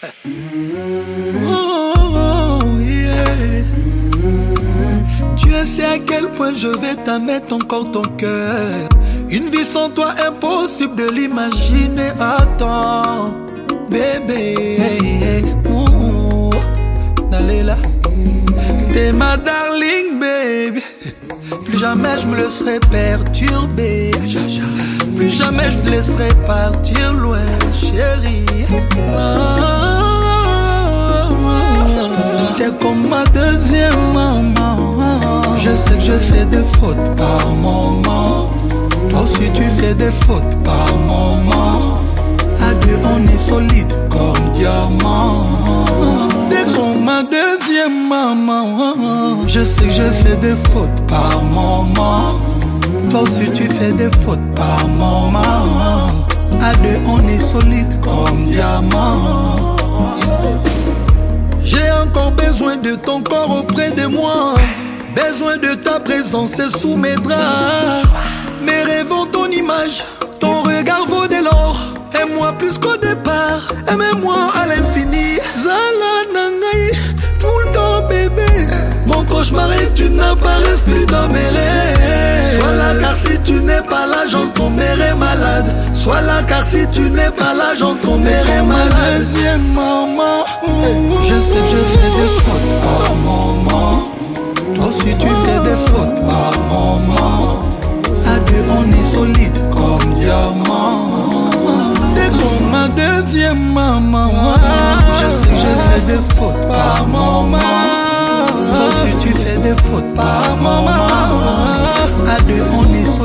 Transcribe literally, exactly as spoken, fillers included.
Oh, yeah. Dieu sait à quel point je vais t'en mettre encore ton cœur. Une vie sans toi, impossible de l'imaginer. Attends, bébé. Ouh, n'allez là. T'es ma darling, baby. Plus jamais je me laisserai perturber. Plus jamais je te laisserai partir loin, chérie. T'es comme ma deuxième maman. Je sais que je fais des fautes par moment. Toi aussi tu fais des fautes par moment. À deux on est solide comme diamant. T'es comme ma deuxième maman. Je sais que je fais des fautes par moment. Toi aussi tu fais des fautes par moment. À deux on est solide comme diamant. J'ai encore besoin de ton corps auprès de moi. Besoin de ta présence et sous mes draps. Mes rêves ont ton image. Ton regard vaut de l'or. Aime-moi plus qu'au départ. Aime-moi à l'infini. Zala nangai, tout le temps bébé. Mon cauchemar et tu n'apparaisses plus dans mes rêves. Sois là car si tu n'es pas là j'en tomberai malade. Sois là car si tu n'es pas là j'en tomberai malade. Deuxième maman. Je sais que je fais des fautes par moment. Toi aussi tu fais des fautes par moment. À deux on est solide comme diamant. T'es comme ma deuxième maman. Je sais que je fais des fautes par moment. Toi aussi tu fais des fautes par moment. À deux on est solide.